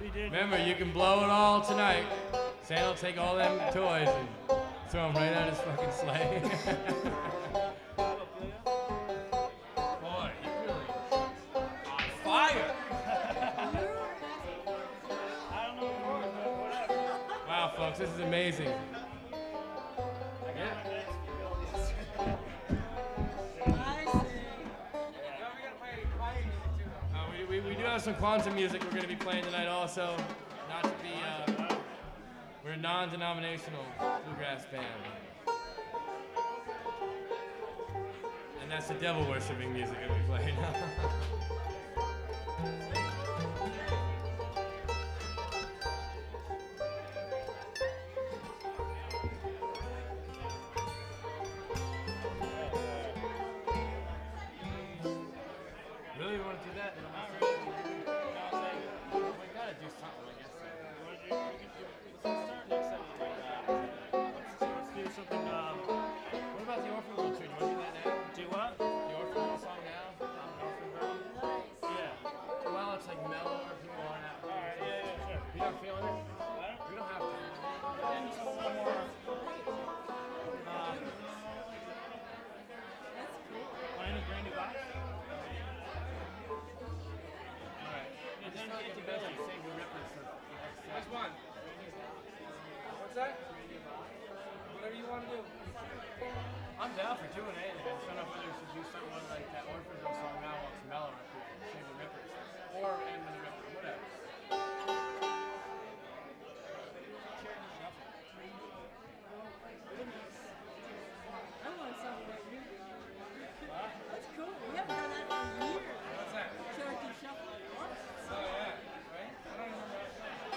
Remember, you can blow it all tonight. Santa will take all them toys and throw them right out his fucking sleigh. Boy, he really on fire. Wow, folks, this is amazing. We do have some quantum music we're going to be playing tonight also. Not to be, we're a non-denominational bluegrass band. And that's the devil worshipping music that we play now. Really, you want to do that? What's that? Whatever you want to do. I'm down for doing it. I just don't know whether we should do something like that Orphan song now while it's mellow, Save the Rippers, or End of the Ripper, whatever. I want something like you. That's cool. We haven't done that in years. What's that? Cherokee Shuffle. Oh, yeah. Right? I don't know that.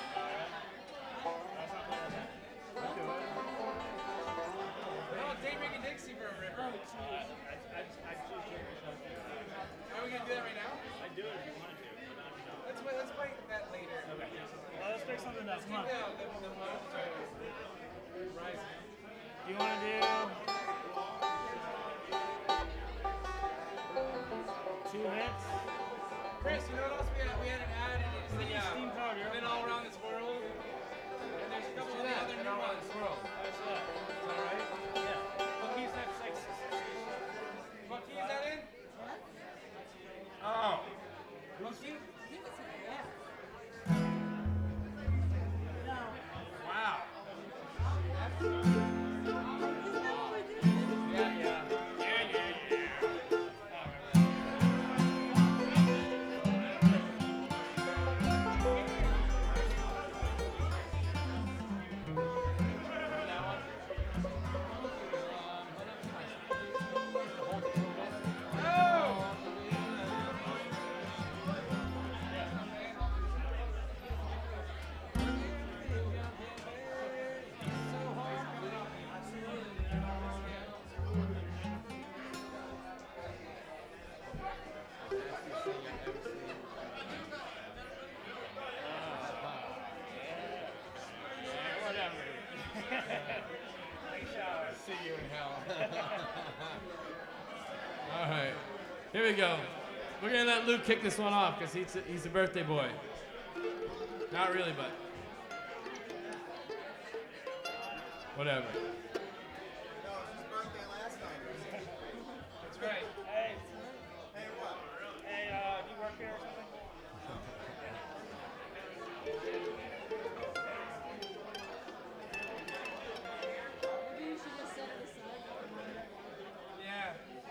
Dave Rick and Dixie for a ripper. Oh, geez. Are we going to do that right now? I'd do it if you wanted to. Let's wait that later. Okay. Well, let's pick something else. Come on. Rise. Do you want to do 2 hits? Chris, you know what else we hadn't added is the Steam Powder. Been All Around This World. And there's a couple of the other new ones. That's that. Is that right? Yeah. What keys that 6? What key is that in? What? Oh. What key? Give us a yeah. No. Wow. Isn't that what we did? Yeah. See you in hell. All right, here we go. We're gonna let Luke kick this one off because he's a birthday boy. Not really, but whatever. No, it was his birthday last night. That's right. Hey, Hey, what? hey, do you work here or something? Maybe you should just set it aside. Yeah.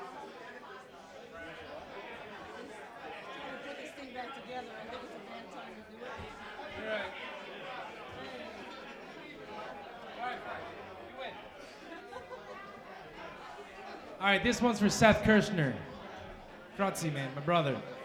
Trying to put this thing back together. I think it's a bad time to do it. You're right. All right, fine. You win. All right, this one's for Seth Kirshner. Frotzy, man, my brother.